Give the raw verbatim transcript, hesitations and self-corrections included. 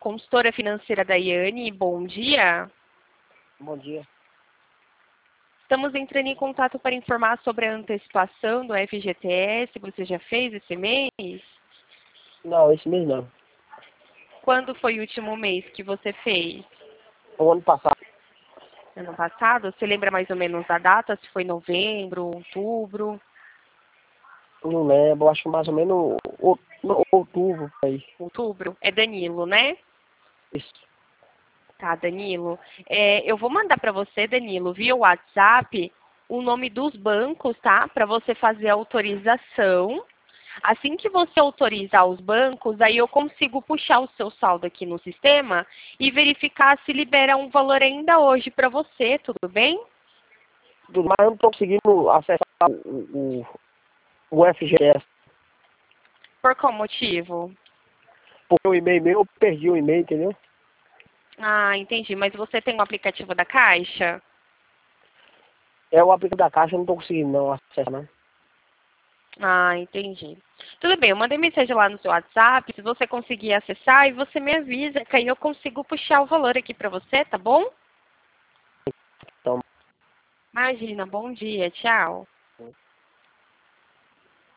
consultora financeira Daiane. Bom dia. Bom dia. Estamos entrando em contato para informar sobre a antecipação do F G T S. Você já fez esse mês? Não, esse mês não. Quando foi o último mês que você fez? O ano passado. Ano passado? Você lembra mais ou menos da data? Se foi novembro, outubro? Não lembro, acho que mais ou menos ou- no- outubro aí. Outubro? É Danilo, né? Isso. Tá, Danilo. É, eu vou mandar para você, Danilo, via WhatsApp, o nome dos bancos, tá? Para você fazer a autorização. Assim que você autorizar os bancos, aí eu consigo puxar o seu saldo aqui no sistema e verificar se libera um valor ainda hoje para você, tudo bem? Tudo, mas eu não tô conseguindo acessar o, o, o F G S. Por qual motivo? Porque o e-mail meu, eu perdi o e-mail, entendeu? Ah, entendi. Mas você tem um aplicativo da Caixa? É o aplicativo da Caixa, eu não tô conseguindo não acessar, não. Ah, entendi. Tudo bem, eu mandei mensagem lá no seu WhatsApp, se você conseguir acessar, e você me avisa, que aí eu consigo puxar o valor aqui para você, tá bom? Então, Imagina, bom dia, tchau.